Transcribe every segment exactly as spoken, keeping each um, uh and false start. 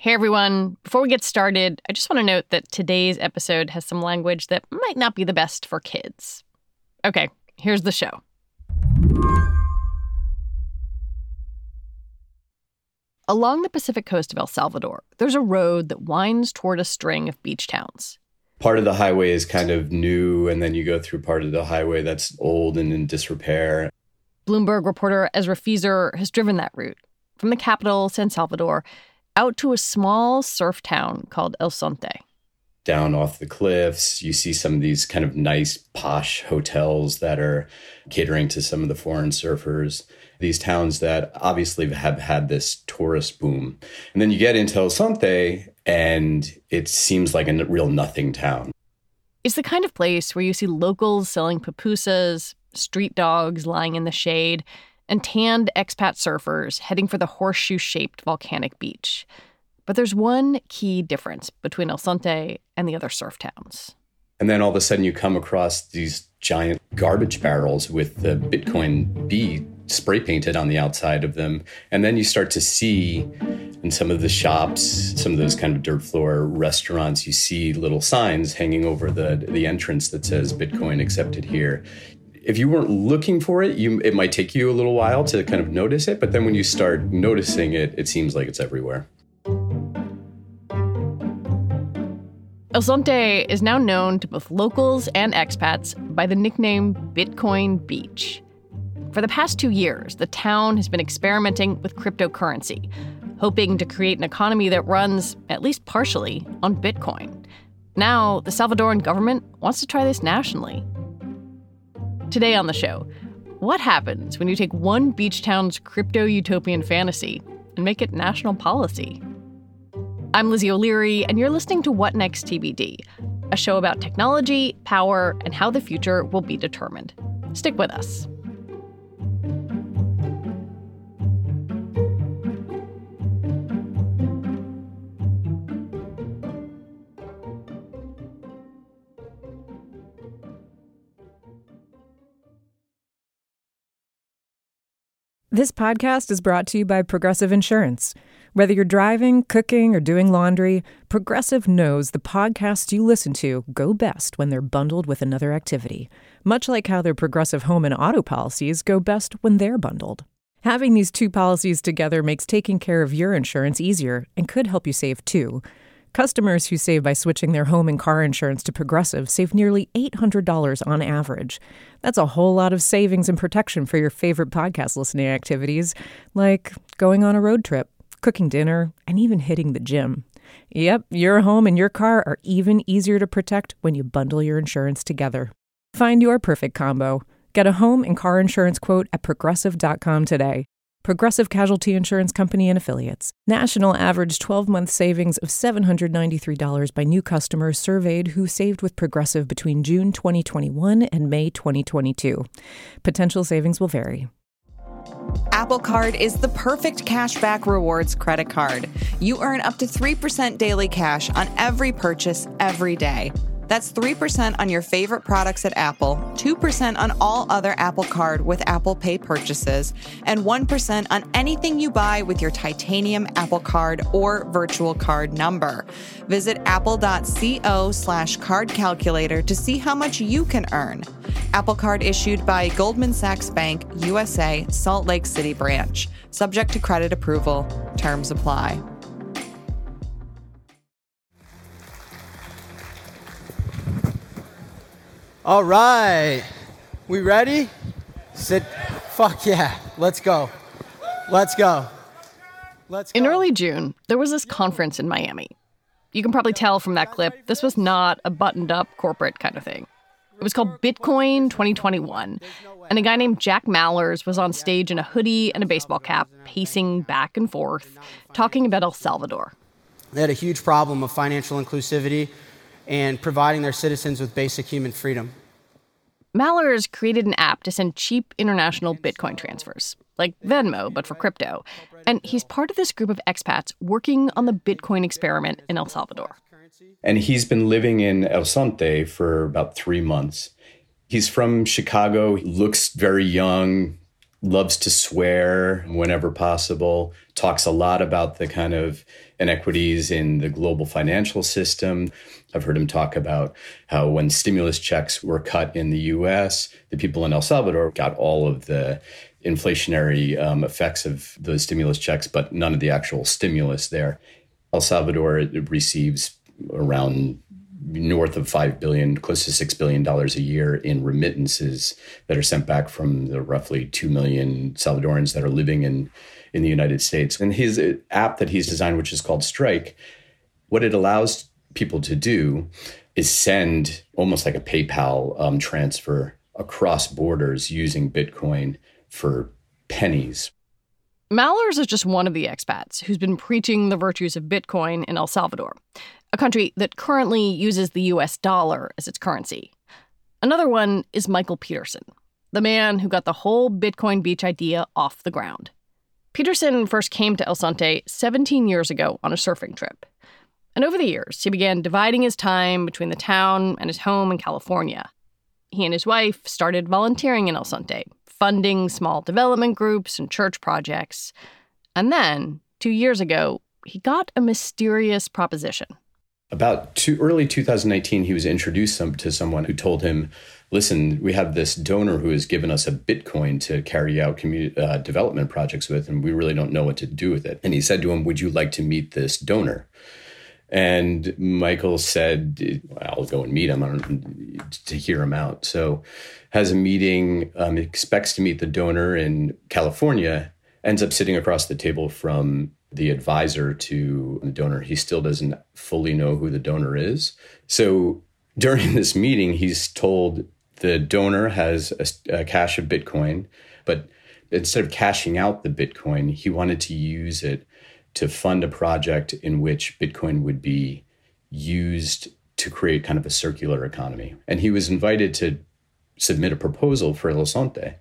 Hey, everyone. Before we get started, I just want to note that today's episode has some language that might not be the best for kids. Okay, here's the show. Along the Pacific coast of El Salvador, there's a road that winds toward a string of beach towns. Part of the highway is kind of new, and then you go through part of the highway that's old and in disrepair. Bloomberg reporter Ezra Fieser has driven that route from the capital, San Salvador, out to a small surf town called El Zonte. Down off the cliffs, you see some of these kind of nice, posh hotels that are catering to some of the foreign surfers. These towns that obviously have had this tourist boom. And then you get into El Zonte, and it seems like a real nothing town. It's the kind of place where you see locals selling pupusas, street dogs lying in the shade, and tanned expat surfers heading for the horseshoe-shaped volcanic beach. But there's one key difference between El Zonte and the other surf towns. And then all of a sudden you come across these giant garbage barrels with the Bitcoin B spray painted on the outside of them. And then you start to see in some of the shops, some of those kind of dirt floor restaurants, you see little signs hanging over the, the entrance that says Bitcoin accepted here. If you weren't looking for it, you it might take you a little while to kind of notice it. But then when you start noticing it, it seems like it's everywhere. El Zonte is now known to both locals and expats by the nickname Bitcoin Beach. For the past two years, the town has been experimenting with cryptocurrency, hoping to create an economy that runs, at least partially, on Bitcoin. Now, the Salvadoran government wants to try this nationally. Today on the show, what happens when you take one beach town's crypto-utopian fantasy and make it national policy? I'm Lizzie O'Leary, and you're listening to What Next T B D, a show about technology, power, and how the future will be determined. Stick with us. This podcast is brought to you by Progressive Insurance. Whether you're driving, cooking, or doing laundry, Progressive knows the podcasts you listen to go best when they're bundled with another activity, much like how their Progressive home and auto policies go best when they're bundled. Having these two policies together makes taking care of your insurance easier and could help you save too. Customers who save by switching their home and car insurance to Progressive save nearly eight hundred dollars on average. That's a whole lot of savings and protection for your favorite podcast listening activities, like going on a road trip, cooking dinner, and even hitting the gym. Yep, your home and your car are even easier to protect when you bundle your insurance together. Find your perfect combo. Get a home and car insurance quote at progressive dot com today. Progressive Casualty Insurance Company and Affiliates. National average twelve-month savings of seven hundred ninety-three dollars by new customers surveyed who saved with Progressive between June twenty twenty-one and May twenty twenty-two. Potential savings will vary. Apple Card is the perfect cashback rewards credit card. You earn up to three percent daily cash on every purchase every day. That's three percent on your favorite products at Apple, two percent on all other Apple Card with Apple Pay purchases, and one percent on anything you buy with your titanium Apple Card or virtual card number. Visit apple.co slash card calculator to see how much you can earn. Apple Card issued by Goldman Sachs Bank, U S A, Salt Lake City branch. Subject to credit approval. Terms apply. All right, we ready? Sit, fuck yeah, let's go. Let's go. Let's go. In early June, there was this conference in Miami. You can probably tell from that clip, this was not a buttoned-up corporate kind of thing. It was called Bitcoin twenty twenty-one, and a guy named Jack Mallers was on stage in a hoodie and a baseball cap, pacing back and forth, talking about El Salvador. They had a huge problem of financial inclusivity and providing their citizens with basic human freedom. Mallers created an app to send cheap international Bitcoin transfers, like Venmo, but for crypto. And he's part of this group of expats working on the Bitcoin experiment in El Salvador. And he's been living in El Zonte for about three months. He's from Chicago. He looks very young, loves to swear whenever possible, talks a lot about the kind of inequities in the global financial system. I've heard him talk about how when stimulus checks were cut in the U S, the people in El Salvador got all of the inflationary um, effects of those stimulus checks, but none of the actual stimulus there. El Salvador receives around north of five billion dollars, close to six billion dollars a year in remittances that are sent back from the roughly two million Salvadorans that are living in, in the United States. And his app that he's designed, which is called Strike, what it allows people to do is send almost like a PayPal um, transfer across borders using Bitcoin for pennies. Mallers is just one of the expats who's been preaching the virtues of Bitcoin in El Salvador, a country that currently uses the U S dollar as its currency. Another one is Michael Peterson, the man who got the whole Bitcoin Beach idea off the ground. Peterson first came to El Zonte seventeen years ago on a surfing trip. And over the years, he began dividing his time between the town and his home in California. He and his wife started volunteering in El Zonte, funding small development groups and church projects. And then, two years ago, he got a mysterious proposition. About two, early two thousand nineteen, he was introduced some, to someone who told him, listen, we have this donor who has given us a Bitcoin to carry out community uh, development projects with, and we really don't know what to do with it. And he said to him, would you like to meet this donor? And Michael said, I'll go and meet him to hear him out. So has a meeting, um, expects to meet the donor in California, ends up sitting across the table from the advisor to the donor. He still doesn't fully know who the donor is. So during this meeting, he's told the donor has a, a cache of Bitcoin, but instead of cashing out the Bitcoin, he wanted to use it to fund a project in which Bitcoin would be used to create kind of a circular economy. And he was invited to submit a proposal for El Zonte.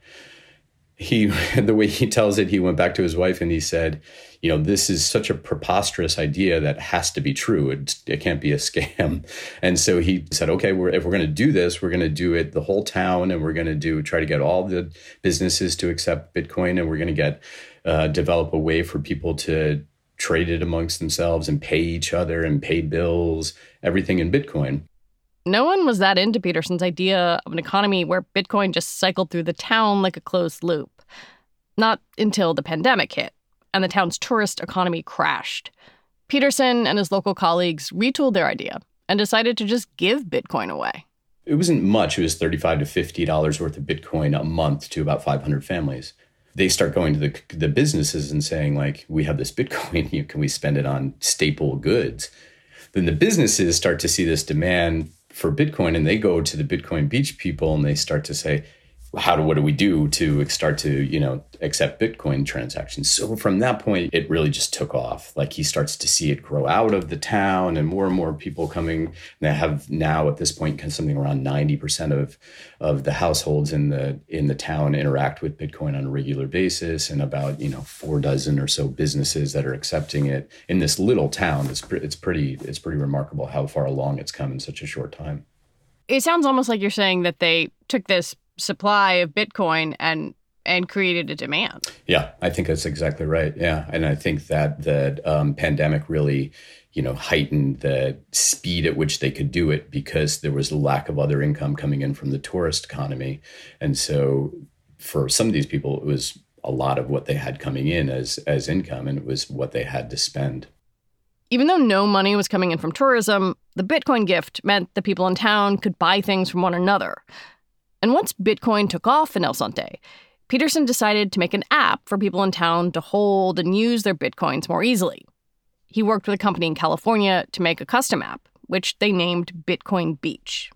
He, the way he tells it, he went back to his wife and he said, you know, this is such a preposterous idea that has to be true. It, it can't be a scam. And so he said, okay, we're, if we're going to do this, we're going to do it the whole town, and we're going to do try to get all the businesses to accept Bitcoin, and we're going to get uh, develop a way for people to trade it amongst themselves and pay each other and pay bills, everything in Bitcoin. No one was that into Peterson's idea of an economy where Bitcoin just cycled through the town like a closed loop. Not until the pandemic hit and the town's tourist economy crashed. Peterson and his local colleagues retooled their idea and decided to just give Bitcoin away. It wasn't much. It was thirty-five to fifty dollars worth of Bitcoin a month to about five hundred families. They start going to the, the businesses and saying, like, we have this Bitcoin, can we spend it on staple goods? Then the businesses start to see this demand for Bitcoin, and they go to the Bitcoin Beach people and they start to say, how do, what do we do to start to, you know, accept Bitcoin transactions? So from that point, it really just took off. Like, he starts to see it grow out of the town, and more and more people coming. They have now at this point something around ninety percent of, of the households in the in the town interact with Bitcoin on a regular basis, and about, you know, four dozen or so businesses that are accepting it in this little town. It's it's pretty it's pretty remarkable how far along it's come in such a short time. It sounds almost like you're saying that they took this supply of Bitcoin and and created a demand. Yeah, I think that's exactly right. Yeah. And I think that the um, pandemic really, you know, heightened the speed at which they could do it, because there was a lack of other income coming in from the tourist economy. And so for some of these people, it was a lot of what they had coming in as as income, and it was what they had to spend. Even though no money was coming in from tourism, the Bitcoin gift meant the people in town could buy things from one another. And once Bitcoin took off in El Zonte, Peterson decided to make an app for people in town to hold and use their Bitcoins more easily. He worked with a company in California to make a custom app, which they named Bitcoin Beach.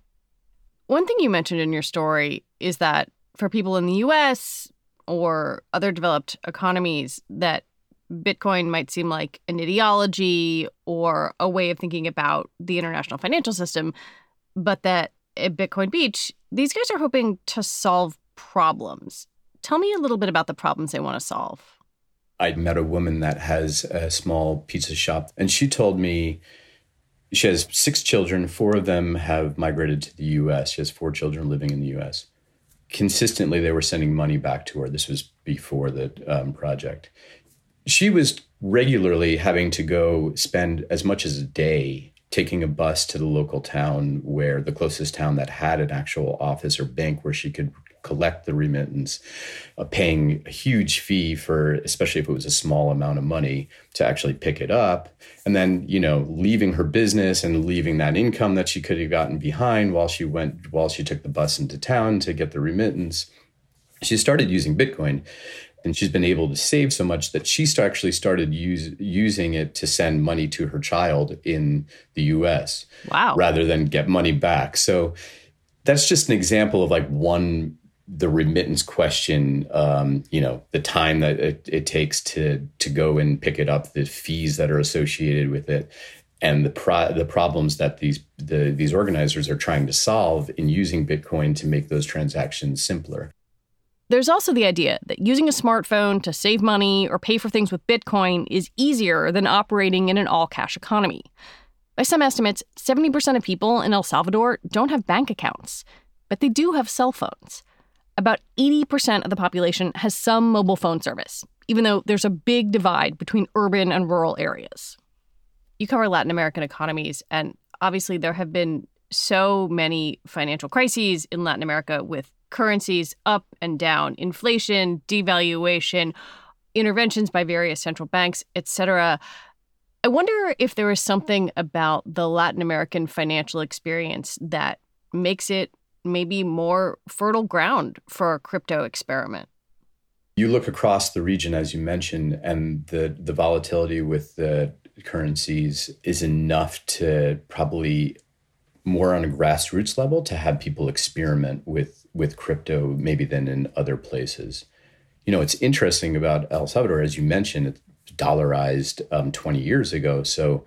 One thing you mentioned in your story is that for people in the U S or other developed economies, that Bitcoin might seem like an ideology or a way of thinking about the international financial system, but that at Bitcoin Beach, these guys are hoping to solve problems. Tell me a little bit about the problems they want to solve. I met a woman that has a small pizza shop, and she told me she has six children. Four of them have migrated to the U S. She has four children living in the U S. consistently they were sending money back to her. This was before the um, project. She was regularly having to go spend as much as a day taking a bus to the local town, where the closest town that had an actual office or bank where she could collect the remittance, uh, paying a huge fee for, especially if it was a small amount of money, to actually pick it up. And then, you know, leaving her business and leaving that income that she could have gotten behind while she went, while she took the bus into town to get the remittance. She started using Bitcoin, and she's been able to save so much that she st- actually started use, using it to send money to her child in the U S. Wow. Rather than get money back. So that's just an example of like one, the remittance question, um, you know, the time that it, it takes to to go and pick it up, the fees that are associated with it, and the pro- the problems that these the, these organizers are trying to solve in using Bitcoin to make those transactions simpler. There's also the idea that using a smartphone to save money or pay for things with Bitcoin is easier than operating in an all-cash economy. By some estimates, seventy percent of people in El Salvador don't have bank accounts, but they do have cell phones. About eighty percent of the population has some mobile phone service, even though there's a big divide between urban and rural areas. You cover Latin American economies, and obviously there have been so many financial crises in Latin America with currencies up and down, inflation, devaluation, interventions by various central banks, et cetera. I wonder if there is something about the Latin American financial experience that makes it maybe more fertile ground for a crypto experiment. You look across the region, as you mentioned, and the, the volatility with the currencies is enough to probably more on a grassroots level to have people experiment with with crypto maybe than in other places. You know, it's interesting about El Salvador, as you mentioned, it's dollarized um, twenty years ago. So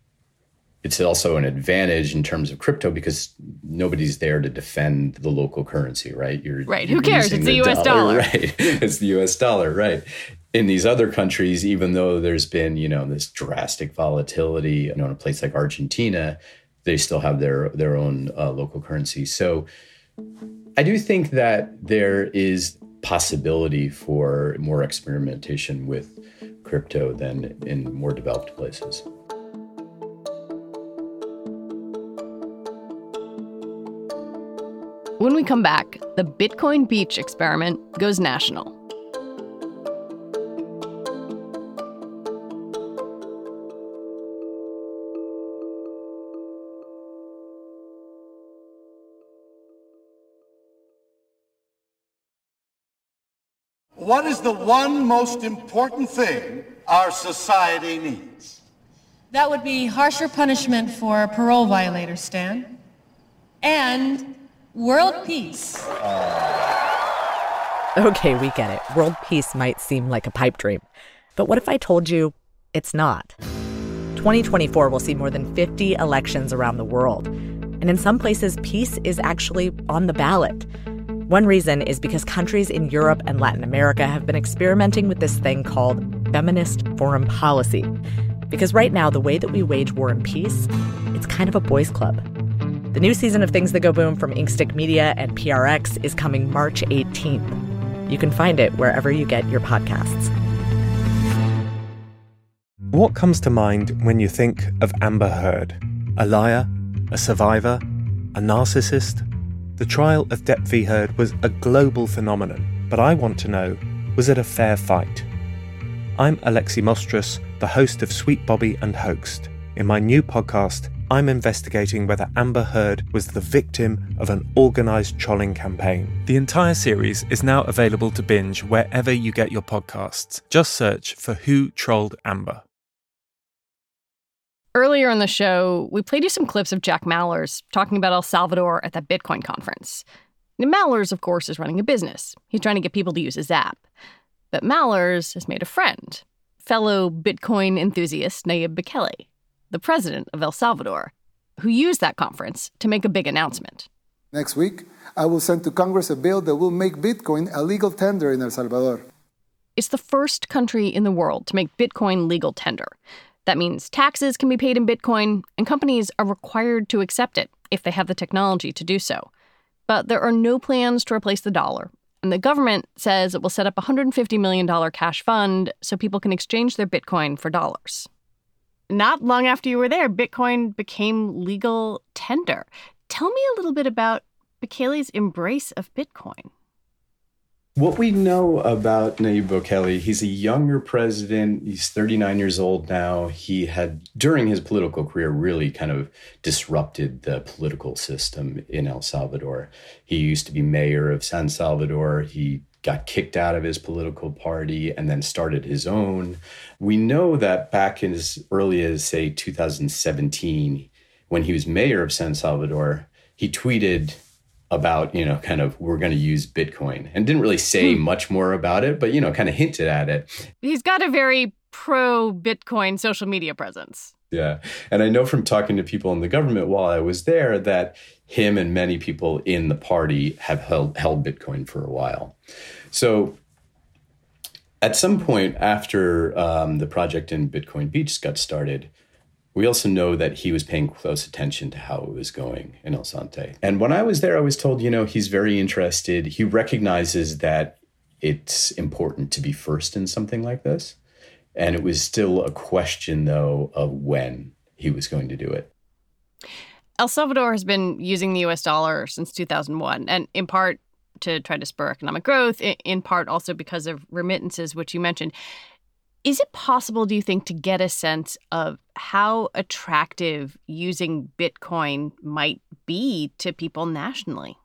it's also an advantage in terms of crypto because nobody's there to defend the local currency, right? You're, right. You're Who cares? It's the, the U S dollar. dollar. Right. It's the U S dollar, right. In these other countries, even though there's been, you know, this drastic volatility, you know, in a place like Argentina, they still have their, their own uh, local currency. So I do think that there is possibility for more experimentation with crypto than in more developed places. When we come back, the Bitcoin Beach experiment goes national. What is the one most important thing our society needs? That would be harsher punishment for parole violators, Stan. And world peace. Okay, we get it. World peace might seem like a pipe dream. But what if I told you it's not? twenty twenty-four will see more than fifty elections around the world. And in some places, peace is actually on the ballot. One reason is because countries in Europe and Latin America have been experimenting with this thing called feminist foreign policy. Because right now, the way that we wage war and peace, it's kind of a boys' club. The new season of Things That Go Boom from Inkstick Media and P R X is coming March eighteenth. You can find it wherever you get your podcasts. What comes to mind when you think of Amber Heard? A liar? A survivor? A narcissist? The trial of Depp v. Heard was a global phenomenon, but I want to know, was it a fair fight? I'm Alexi Mostras, the host of Sweet Bobby and Hoaxed. In my new podcast, I'm investigating whether Amber Heard was the victim of an organised trolling campaign. The entire series is now available to binge wherever you get your podcasts. Just search for Who Trolled Amber. Earlier in the show, we played you some clips of Jack Mallers talking about El Salvador at that Bitcoin conference. Now, Mallers, of course, is running a business. He's trying to get people to use his app. But Mallers has made a friend, fellow Bitcoin enthusiast Nayib Bukele, the president of El Salvador, who used that conference to make a big announcement. Next week, I will send to Congress a bill that will make Bitcoin a legal tender in El Salvador. It's the first country in the world to make Bitcoin legal tender. That means taxes can be paid in Bitcoin, and companies are required to accept it if they have the technology to do so. But there are no plans to replace the dollar. And the government says it will set up a one hundred fifty million dollars cash fund so people can exchange their Bitcoin for dollars. Not long after you were there, Bitcoin became legal tender. Tell me a little bit about Bukele's embrace of Bitcoin. What we know about Nayib Bukele, he's a younger president. He's thirty-nine years old now. He had, during his political career, really kind of disrupted the political system in El Salvador. He used to be mayor of San Salvador. He got kicked out of his political party and then started his own. We know that back in as early as, say, two thousand seventeen, when he was mayor of San Salvador, he tweeted about, you know, kind of, we're going to use Bitcoin, and didn't really say hmm. much more about it, but, you know, kind of hinted at it. He's got a very pro-Bitcoin social media presence. Yeah. And I know from talking to people in the government while I was there that him and many people in the party have held, held Bitcoin for a while. So at some point after um, the project in Bitcoin Beach got started, we also know that he was paying close attention to how it was going in El Sante. And when I was there, I was told, you know, he's very interested. He recognizes that it's important to be first in something like this. And it was still a question, though, of when he was going to do it. El Salvador has been using the U S dollar since two thousand one, and in part to try to spur economic growth, in part also because of remittances, which you mentioned. Is it possible, do you think, to get a sense of how attractive using Bitcoin might be to people nationally?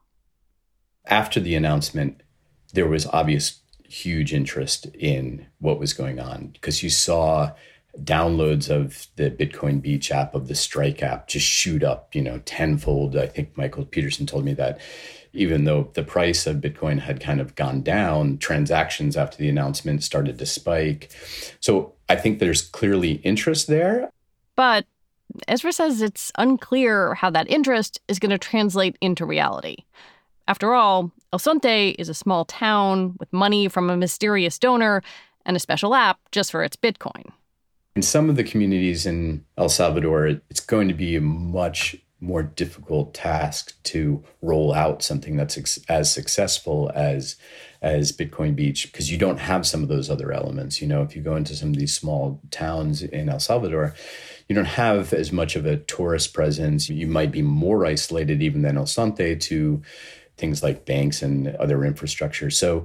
After the announcement, there was obvious huge interest in what was going on, because you saw downloads of the Bitcoin Beach app, of the Strike app, just shoot up, you know, tenfold. I think Michael Peterson told me that even though the price of Bitcoin had kind of gone down, transactions after the announcement started to spike. So I think there's clearly interest there. But Ezra says it's unclear how that interest is going to translate into reality. After all, El Sante is a small town with money from a mysterious donor and a special app just for its Bitcoin. In some of the communities in El Salvador, it's going to be a much more difficult task to roll out something that's ex- as successful as as Bitcoin Beach, because you don't have some of those other elements. You know, if you go into some of these small towns in El Salvador, you don't have as much of a tourist presence. You might be more isolated even than El Sante to things like banks and other infrastructure. So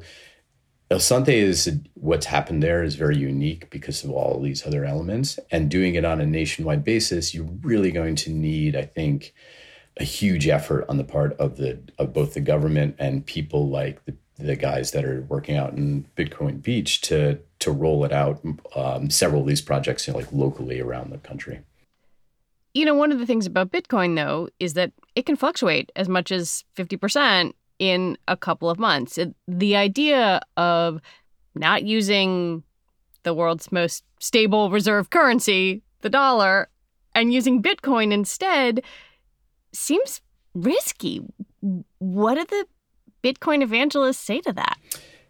El Sante is, what's happened there is very unique because of all these other elements. And doing it on a nationwide basis, you're really going to need, I think, a huge effort on the part of the of both the government and people like the, the guys that are working out in Bitcoin Beach to to roll it out. Um, several of these projects, you know, like locally around the country. You know, one of the things about Bitcoin, though, is that it can fluctuate as much as fifty percent in a couple of months. It, the idea of not using the world's most stable reserve currency, the dollar, and using Bitcoin instead seems risky. What do the Bitcoin evangelists say to that?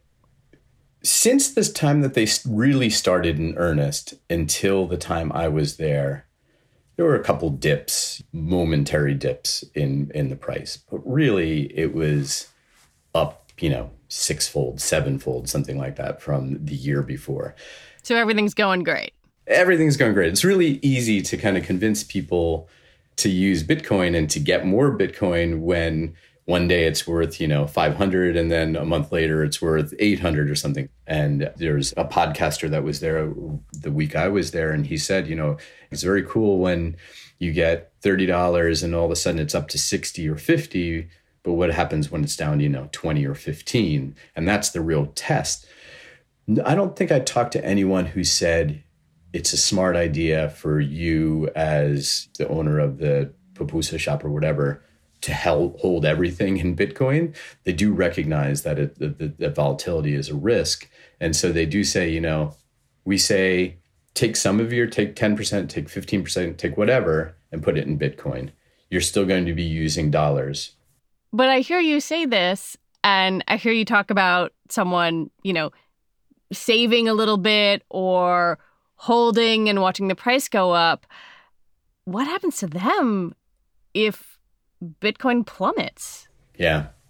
Since this time that they really started in earnest until the time I was there, there were a couple dips, momentary dips in, in the price. But really, it was up, you know, sixfold, sevenfold, something like that from the year before. So everything's going great. Everything's going great. It's really easy to kind of convince people to use Bitcoin and to get more Bitcoin when one day it's worth, you know, five hundred, and then a month later it's worth eight hundred or something. And there's a podcaster that was there the week I was there, and he said, you know, it's very cool when you get thirty dollars and all of a sudden it's up to sixty or fifty, but what happens when it's down, you know, twenty or fifteen? And that's the real test. I don't think I talked to anyone who said it's a smart idea for you as the owner of the pupusa shop or whatever to held, hold everything in Bitcoin. They do recognize that it, the, the, the volatility is a risk. And so they do say, you know, we say, take some of your, take ten percent, take fifteen percent, take whatever, and put it in Bitcoin. You're still going to be using dollars. But I hear you say this, and I hear you talk about someone, you know, saving a little bit or holding and watching the price go up. What happens to them if Bitcoin plummets? Yeah,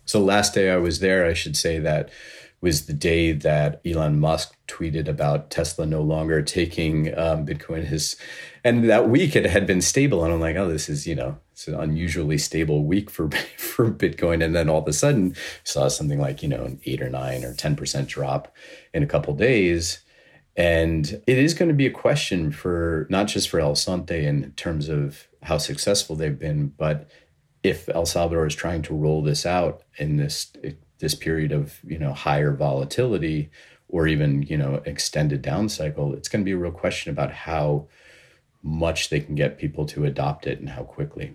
So last day I was there, I should say that was the day that Elon Musk tweeted about Tesla no longer taking um, Bitcoin. His, and that week it had been stable. And I'm like, oh, this is, you know, it's an unusually stable week for, for Bitcoin. And then all of a sudden saw something like, you know, an eight or nine or ten percent drop in a couple of days. And it is going to be a question for not just for El Zonte in terms of how successful they've been, but if El Salvador is trying to roll this out in this this period of, you know, higher volatility or even, you know, extended down cycle, it's going to be a real question about how much they can get people to adopt it and how quickly.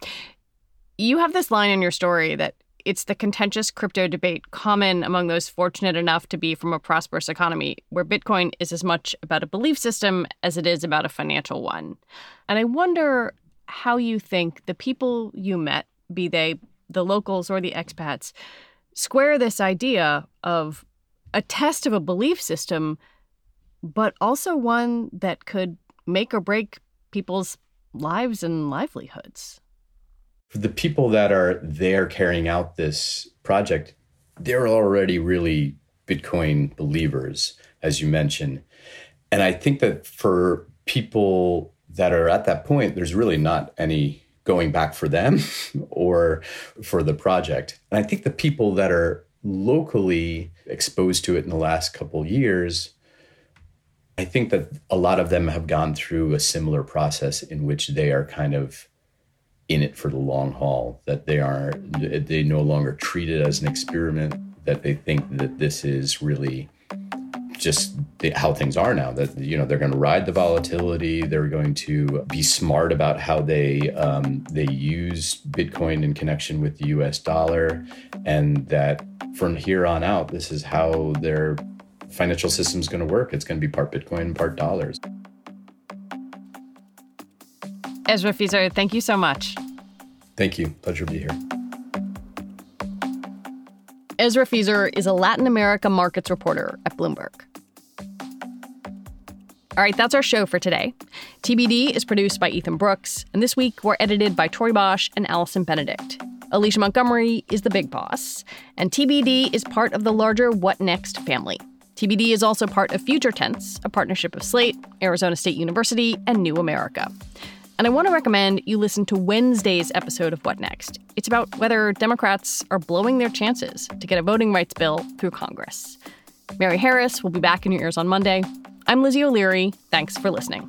You have this line in your story that it's the contentious crypto debate common among those fortunate enough to be from a prosperous economy where Bitcoin is as much about a belief system as it is about a financial one. And I wonder how you think the people you met, be they the locals or the expats, square this idea of a test of a belief system, but also one that could make or break people's lives and livelihoods. For the people that are there carrying out this project, they're already really Bitcoin believers, as you mentioned. And I think that for people that are at that point, there's really not any going back for them or for the project. And I think the people that are locally exposed to it in the last couple of years, I think that a lot of them have gone through a similar process in which they are kind of in it for the long haul, that they are, they no longer treat it as an experiment, that they think that this is really just the, how things are now, that, you know, they're going to ride the volatility. They're going to be smart about how they um, they use Bitcoin in connection with the U S dollar. And that from here on out, this is how their financial system is going to work. It's going to be part Bitcoin and part dollars. Ezra Fieser, thank you so much. Thank you. Pleasure to be here. Ezra Fieser is a Latin America markets reporter at Bloomberg. All right, that's our show for today. T B D is produced by Ethan Brooks, and this week we're edited by Tori Bosch and Allison Benedict. Alicia Montgomery is the big boss, and T B D is part of the larger What Next family. T B D is also part of Future Tense, a partnership of Slate, Arizona State University, and New America. And I want to recommend you listen to Wednesday's episode of What Next. It's about whether Democrats are blowing their chances to get a voting rights bill through Congress. Mary Harris will be back in your ears on Monday. I'm Lizzie O'Leary. Thanks for listening.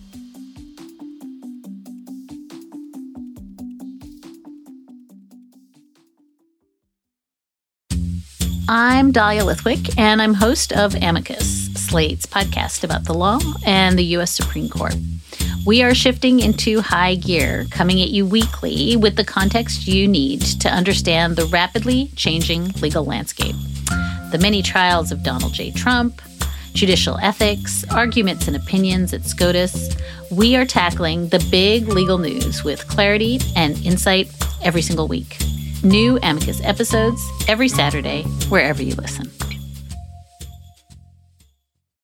I'm Dahlia Lithwick, and I'm host of Amicus, Slate's podcast about the law and the U S Supreme Court. We are shifting into high gear, coming at you weekly with the context you need to understand the rapidly changing legal landscape. The many trials of Donald J. Trump, judicial ethics, arguments and opinions at SCOTUS. We are tackling the big legal news with clarity and insight every single week. New Amicus episodes every Saturday, wherever you listen.